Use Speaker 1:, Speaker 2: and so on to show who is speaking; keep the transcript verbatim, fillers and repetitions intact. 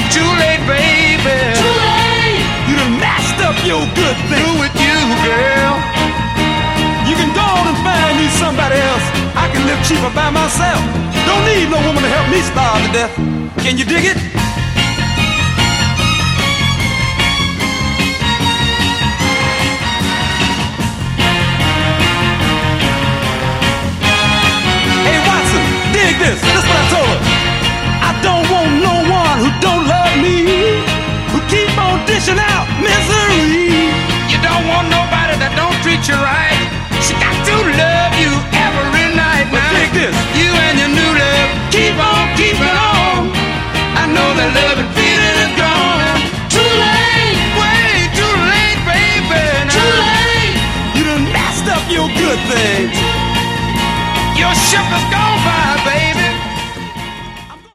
Speaker 1: too late, baby.
Speaker 2: Too late.
Speaker 1: You done messed up your good thing. Through with you, girl. You can go on and find me somebody else. I can live cheaper by myself. Don't need no woman to help me starve to death. Can you dig it? Hey Watson, dig this. This is what I told her. I don't want no one who don't love me, who keep on dishing out misery. You don't want nobody that don't treat you right. She got to love you every night. But now, dig this. You and your new love keep on keeping on. I know that love and feeling is gone.
Speaker 2: Too late.
Speaker 1: Way too late, baby. Now,
Speaker 2: Too late.
Speaker 1: you done messed up your good things. Your ship has gone by, baby.